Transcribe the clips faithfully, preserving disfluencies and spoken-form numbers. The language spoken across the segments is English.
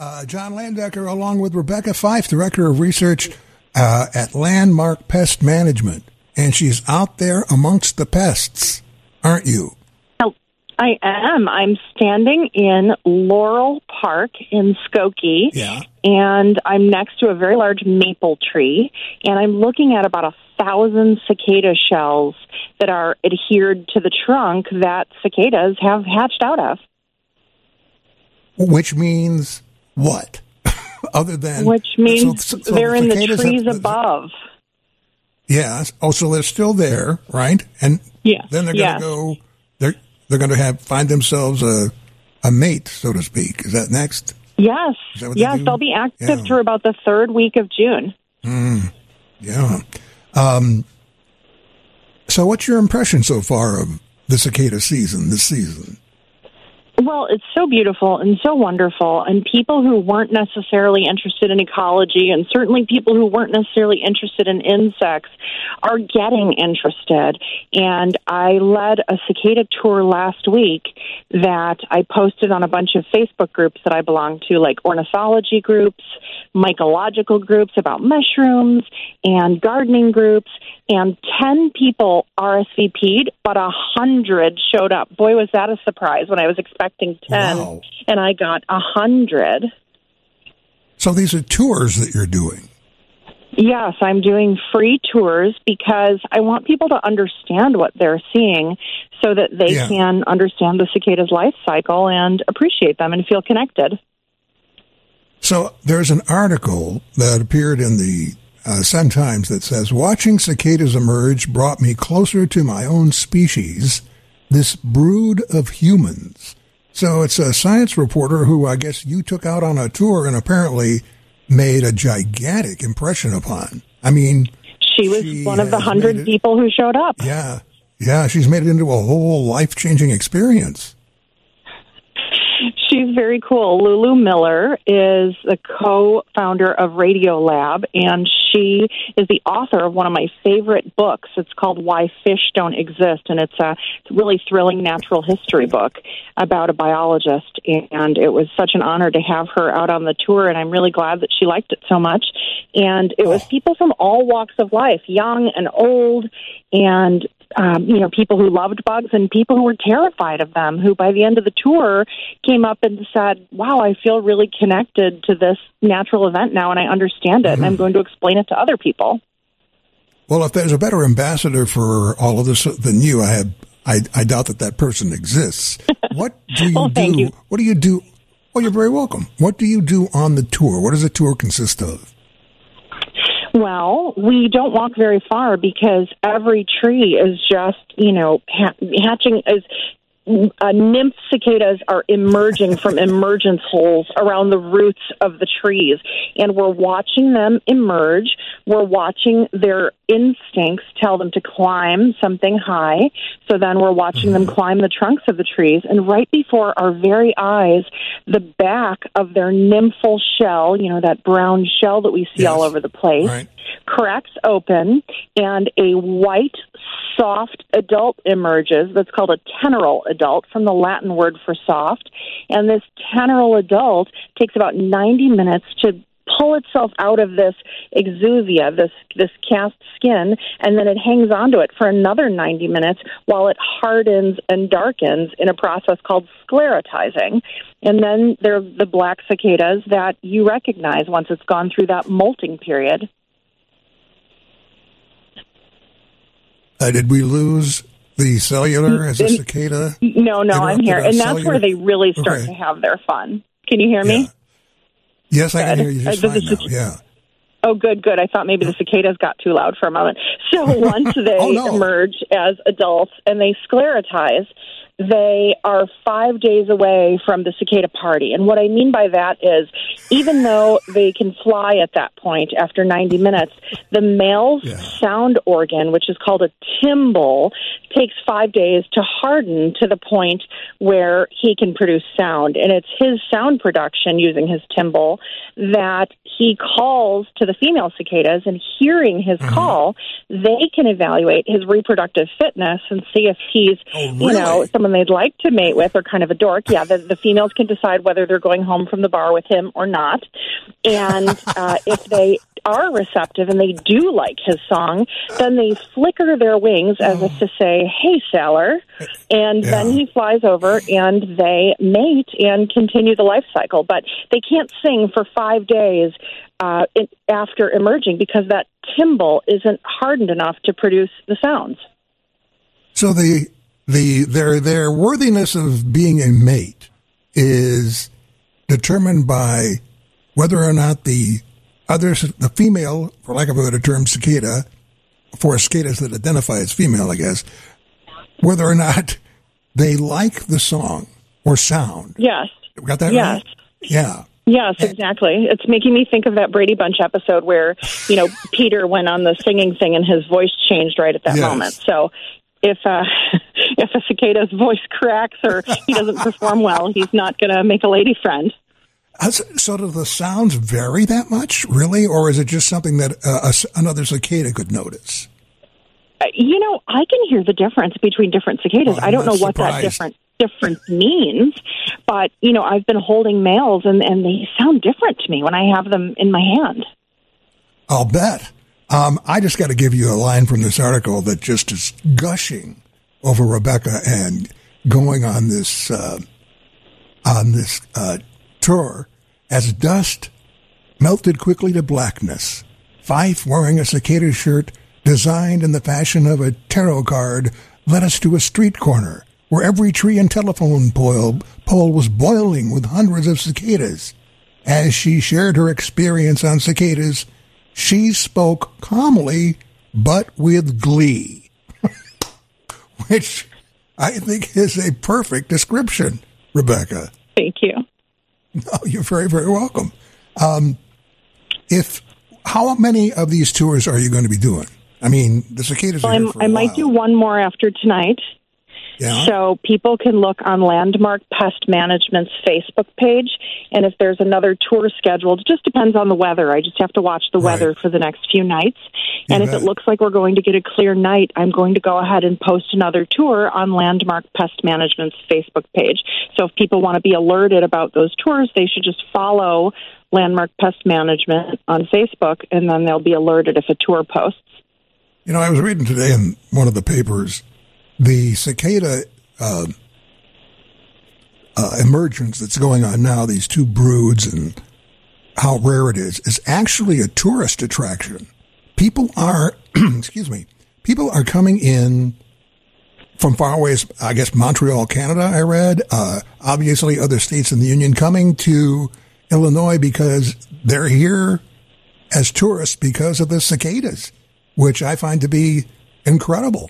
Uh, John Landecker, along with Rebecca Fife, Director of Research uh, at Landmark Pest Management. And she's out there amongst the pests, aren't you? I am. I'm standing in Laurel Park in Skokie, yeah. and I'm next to a very large maple tree, and I'm looking at about a thousand cicada shells that are adhered to the trunk that cicadas have hatched out of. Which means what? Other than... Which means so, so they're the in the trees have, above. Yeah. Oh, so they're still there, right? And yeah. then they're yes. going to go... They're they're going to have find themselves a a mate, so to speak. Is that next? Yes. That yes, they they'll be active yeah. through about the third week of June. Mm, yeah. Um, so what's your impression so far of the cicada season, this season? Well, it's so beautiful and so wonderful, and people who weren't necessarily interested in ecology, and certainly people who weren't necessarily interested in insects, are getting interested. And I led a cicada tour last week that I posted on a bunch of Facebook groups that I belong to, like ornithology groups, mycological groups about mushrooms, and gardening groups, and ten people R S V P'd, but a hundred showed up. Boy, was that a surprise when I was expecting ten, wow. and I got a hundred. So these are tours that you're doing? Yes, I'm doing free tours because I want people to understand what they're seeing so that they yeah. can understand the cicada's life cycle and appreciate them and feel connected. So there's an article that appeared in the Uh, Sun Times that says, watching cicadas emerge brought me closer to my own species, this brood of humans. So it's a science reporter who I guess you took out on a tour and apparently made a gigantic impression upon. I mean, she was she one of the hundred it, people who showed up. Yeah. Yeah. She's made it into a whole life-changing experience. She's very cool. Lulu Miller is the co-founder of Radiolab, and she is the author of one of my favorite books. It's called Why Fish Don't Exist, and it's a really thrilling natural history book about a biologist, and it was such an honor to have her out on the tour, and I'm really glad that she liked it so much. And it was people from all walks of life, young and old, and Um, you know, people who loved bugs and people who were terrified of them, who by the end of the tour came up and said, wow, I feel really connected to this natural event now and I understand it mm-hmm. and I'm going to explain it to other people. Well, if there's a better ambassador for all of this than you, I have, I, I doubt that that person exists. What do you well, do? Thank you. What do you do? Well, you're very welcome. What do you do on the tour? What does the tour consist of? Well, we don't walk very far because every tree is just, you know, ha- hatching as uh, nymph cicadas are emerging from emergence holes around the roots of the trees. And we're watching them emerge. We're watching their instincts tell them to climb something high. So then we're watching mm-hmm. them climb the trunks of the trees. And right before our very eyes, the back of their nymphal shell, you know, that brown shell that we see yes. all over the place, right. cracks open, and a white, soft adult emerges that's called a teneral adult from the Latin word for soft. And this teneral adult takes about ninety minutes to pull itself out of this exusia, this this cast skin, and then it hangs onto it for another ninety minutes while it hardens and darkens in a process called sclerotizing. And then there are the black cicadas that you recognize once it's gone through that molting period. Uh, did we lose the cellular as a cicada? No, no, I'm here. And that's cellular? Where they really start okay. to have their fun. Can you hear me? Yeah. Yes, I good. Can hear you just uh, fine now. Yeah. Oh, good, good. I thought maybe the cicadas got too loud for a moment. So once they oh, no. emerge as adults and they sclerotize, they are five days away from the cicada party. And what I mean by that is even though they can fly at that point after ninety minutes, the male's yeah. sound organ, which is called a timbal, takes five days to harden to the point where he can produce sound. And it's his sound production using his timbal that he calls to the female cicadas, and hearing his mm-hmm. call, they can evaluate his reproductive fitness and see if he's, oh, really? you know, someone they'd like to mate with or kind of a dork. Yeah, the, the females can decide whether they're going home from the bar with him or not. And uh, if they are receptive and they do like his song, then they flicker their wings as if to say, hey, sailor. And yeah. then he flies over and they mate and continue the life cycle. But they can't sing for five days uh, after emerging because that timbal isn't hardened enough to produce the sounds. So the the their their worthiness of being a mate is determined by whether or not the others, the female, for lack of a better term, cicada, for cicadas that identify as female, I guess, whether or not they like the song or sound. Yes. Got that yes. right? Yeah. Yes, exactly. It's making me think of that Brady Bunch episode where, you know, Peter went on the singing thing and his voice changed right at that yes. moment. So if uh, if a cicada's voice cracks or he doesn't perform well, he's not going to make a lady friend. So do the sounds vary that much, really? Or is it just something that uh, a, another cicada could notice? Uh, you know, I can hear the difference between different cicadas. Oh, I don't know surprised. what that different difference means, but, you know, I've been holding males, and, and they sound different to me when I have them in my hand. I'll bet. Um, I just got to give you a line from this article that just is gushing over Rebecca and going on this uh, on this uh, tour as dust melted quickly to blackness. Fife, wearing a cicada shirt designed in the fashion of a tarot card, led us to a street corner where every tree and telephone pole, pole was boiling with hundreds of cicadas. As she shared her experience on cicadas, she spoke calmly, but with glee, which I think is a perfect description, Rebecca. Thank you. No, you're very, very welcome. Um, if how many of these tours are you going to be doing? I mean, the cicadas well, are here for a I while. might do one more after tonight. Yeah. So people can look on Landmark Pest Management's Facebook page, and if there's another tour scheduled, it just depends on the weather. I just have to watch the Right. weather for the next few nights. You and bet. if it looks like we're going to get a clear night, I'm going to go ahead and post another tour on Landmark Pest Management's Facebook page. So if people want to be alerted about those tours, they should just follow Landmark Pest Management on Facebook, and then they'll be alerted if a tour posts. You know, I was reading today in one of the papers, the cicada uh, uh, emergence that's going on now, these two broods and how rare it is, is actually a tourist attraction. People are, excuse me, people are coming in from far away, as, I guess, Montreal, Canada, I read, uh, obviously other states in the Union, coming to Illinois because they're here as tourists because of the cicadas, which I find to be incredible.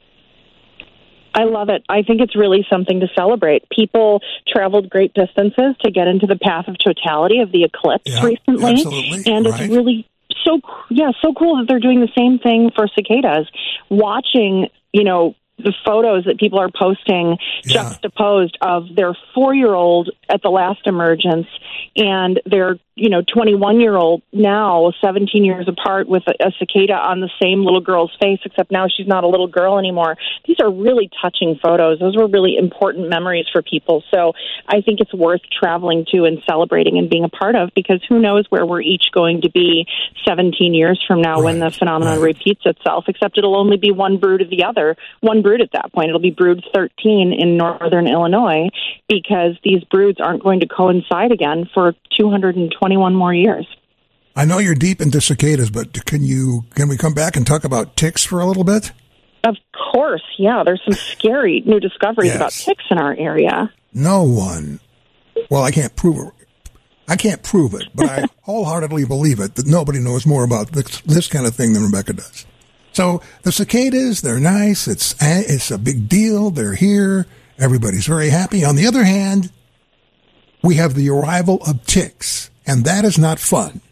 I love it. I think it's really something to celebrate. People traveled great distances to get into the path of totality of the eclipse Yeah, recently. absolutely. And Right. it's really so, yeah, so cool that they're doing the same thing for cicadas. Watching, you know, the photos that people are posting Yeah. juxtaposed of their four-year-old at the last emergence and their, you know, twenty-one-year-old now, seventeen years apart, with a, a cicada on the same little girl's face, except now she's not a little girl anymore. These are really touching photos. Those were really important memories for people. So I think it's worth traveling to and celebrating and being a part of, because who knows where we're each going to be seventeen years from now when Right, the phenomenon right. repeats itself, except it'll only be one brood of the other. One brood at that point. It'll be brood thirteen in northern Illinois, because these broods aren't going to coincide again for two hundred twenty-one more years. I know you're deep into cicadas, but can you can we come back and talk about ticks for a little bit? Of course, yeah. There's some scary new discoveries Yes. about ticks in our area. No one. Well, I can't prove it. I can't prove it, but I wholeheartedly believe it that nobody knows more about this, this kind of thing than Rebecca does. So the cicadas, they're nice. It's it's a big deal. They're here. Everybody's very happy. On the other hand, we have the arrival of ticks. and that is not fun.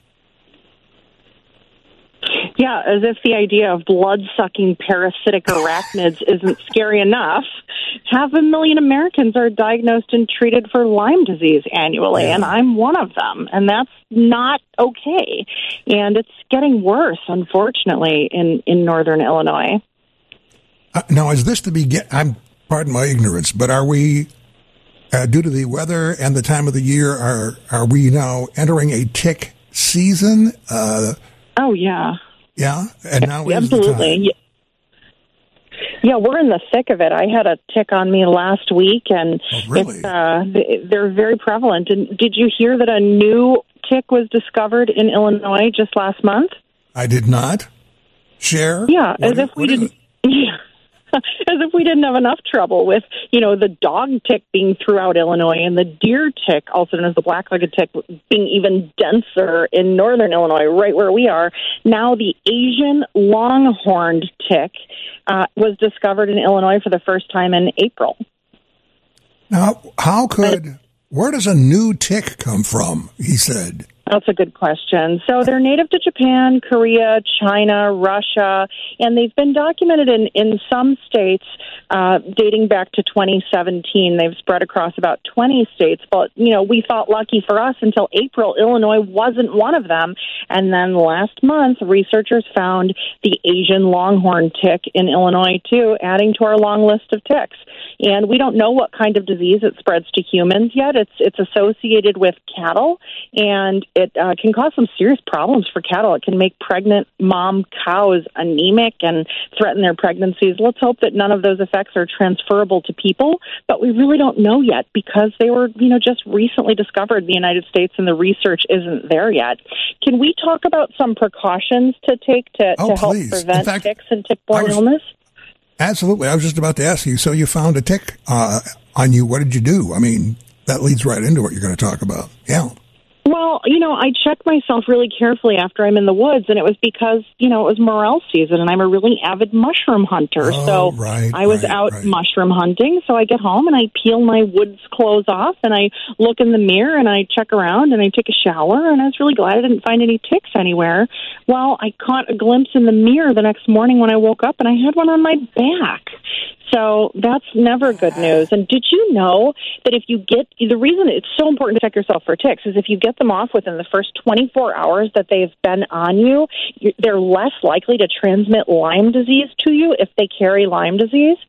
Yeah, as if the idea of blood-sucking parasitic arachnids isn't scary enough. Half a million Americans are diagnosed and treated for Lyme disease annually, yeah. and I'm one of them, and that's not okay. And it's getting worse, unfortunately, in, in northern Illinois. Uh, now, is this the begin? I'm pardon my ignorance, but are we, uh, due to the weather and the time of the year, are are we now entering a tick season? Uh, oh yeah. Yeah, and now absolutely. Is the time. Yeah, we're in the thick of it. I had a tick on me last week, and oh, really? it's, uh, they're very prevalent. And did you hear that a new tick was discovered in Illinois just last month? I did not. Share? Yeah, what as is, if we didn't. Yeah. As if we didn't have enough trouble with, you know, the dog tick being throughout Illinois and the deer tick, also known as the black-legged tick, being even denser in northern Illinois, right where we are. Now the Asian longhorned tick uh, was discovered in Illinois for the first time in April. Now, how could, where does a new tick come from, he said? That's a good question. So they're native to Japan, Korea, China, Russia, and they've been documented in, in some states uh, dating back to twenty seventeen. They've spread across about twenty states, but, you know, we thought lucky for us until April, Illinois wasn't one of them. And then last month, researchers found the Asian longhorn tick in Illinois, too, adding to our long list of ticks. And we don't know what kind of disease it spreads to humans yet. It's, it's associated with cattle, and it uh, can cause some serious problems for cattle. It can make pregnant mom cows anemic and threaten their pregnancies. Let's hope that none of those effects are transferable to people, but we really don't know yet because they were, you know, just recently discovered in the United States and the research isn't there yet. Can we talk about some precautions to take to, oh, to help please. prevent fact, ticks and tick-borne was, illness? Absolutely. I was just about to ask you, so you found a tick uh, on you. What did you do? I mean, that leads right into what you're going to talk about. Yeah. Well, you know, I check myself really carefully after I'm in the woods, and it was because, you know, it was morel season, and I'm a really avid mushroom hunter. Oh, so right, I was right, out right. mushroom hunting, so I get home, and I peel my woods clothes off, and I look in the mirror, and I check around, and I take a shower, and I was really glad I didn't find any ticks anywhere. Well, I caught a glimpse in the mirror the next morning when I woke up, and I had one on my back. So that's never good news. And did you know that if you get, the reason it's so important to check yourself for ticks is if you get them off within the first twenty-four hours that they've been on you, they're less likely to transmit Lyme disease to you if they carry Lyme disease.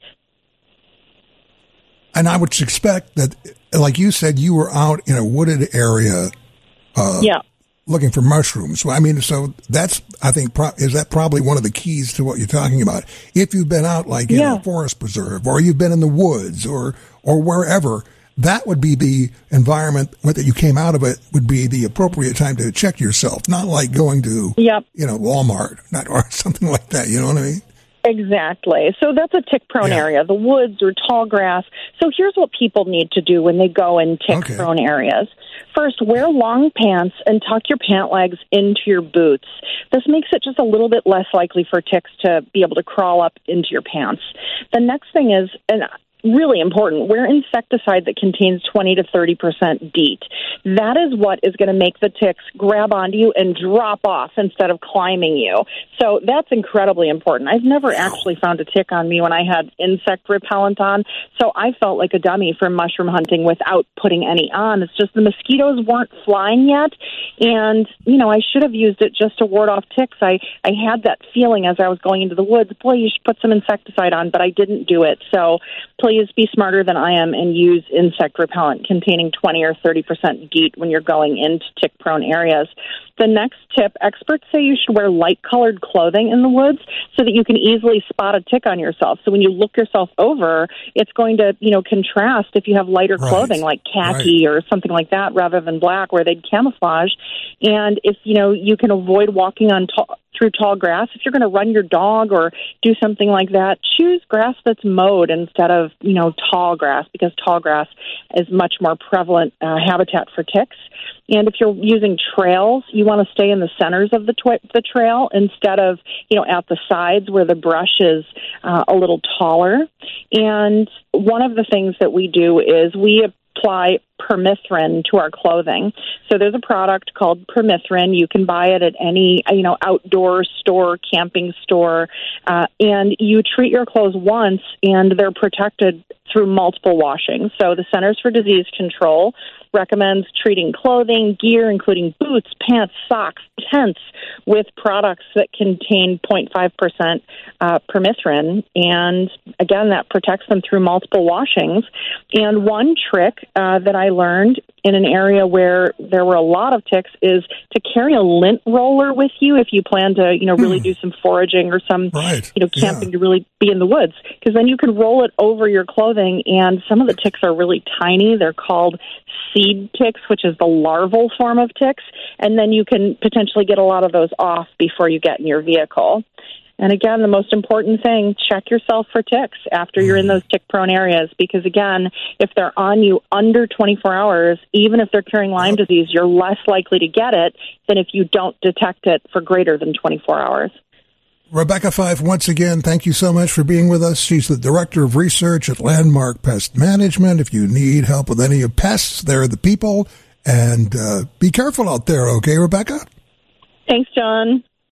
And I would suspect that, like you said, you were out in a wooded area uh, yeah. looking for mushrooms. So, I mean, so that's, I think, pro- is that probably one of the keys to what you're talking about? If you've been out like in yeah. a forest preserve or you've been in the woods or, or wherever, that would be the environment that you came out of it would be the appropriate time to check yourself, not like going to, yep. you know, Walmart not, or something like that. You know what I mean? Exactly. So that's a tick-prone yeah. area, the woods or tall grass. So here's what people need to do when they go in tick-prone okay. areas. First, wear long pants and tuck your pant legs into your boots. This makes it just a little bit less likely for ticks to be able to crawl up into your pants. The next thing is, and really important, wear insecticide that contains twenty to thirty percent DEET. That is what is going to make the ticks grab onto you and drop off instead of climbing you. So that's incredibly important. I've never actually found a tick on me when I had insect repellent on, so I felt like a dummy for mushroom hunting without putting any on. It's just the mosquitoes weren't flying yet, and, you know, I should have used it just to ward off ticks. I, I had that feeling as I was going into the woods, boy, you should put some insecticide on, but I didn't do it. So please be smarter than I am and use insect repellent containing twenty or thirty percent DEET when you're going into tick-prone areas. The next tip, experts say you should wear light-colored clothing in the woods so that you can easily spot a tick on yourself. So when you look yourself over, it's going to, you know, contrast if you have lighter right. clothing like khaki right. or something like that rather than black where they'd camouflage. And if, you know, you can avoid walking on t- through tall grass, if you're going to run your dog or do something like that, choose grass that's mowed instead of, you know, tall grass, because tall grass is much more prevalent uh, habitat for ticks. And if you're using trails, you want to stay in the centers of the tw- the trail instead of, you know, at the sides where the brush is uh, a little taller. And one of the things that we do is we apply permethrin to our clothing. So there's a product called permethrin. You can buy it at any, you know, outdoor store, camping store, uh, and you treat your clothes once, and they're protected through multiple washings. So the Centers for Disease Control recommends treating clothing, gear, including boots, pants, socks, tents, with products that contain zero point five percent uh, permethrin. And again, that protects them through multiple washings. And one trick uh, that I learned in an area where there were a lot of ticks is to carry a lint roller with you if you plan to, you know, really mm. do some foraging or some, right. you know, camping yeah. to really be in the woods. Because then you can roll it over your clothing, and some of the ticks are really tiny. They're called seed ticks, which is the larval form of ticks, and then you can potentially get a lot of those off before you get in your vehicle. And again, the most important thing, check yourself for ticks after you're in those tick-prone areas, because again, if they're on you under twenty-four hours, even if they're carrying Lyme disease, you're less likely to get it than if you don't detect it for greater than twenty-four hours. Rebecca Fife, once again, thank you so much for being with us. She's the Director of Research at Landmark Pest Management. If you need help with any of pests, they're the people. And uh, be careful out there, okay, Rebecca? Thanks, John.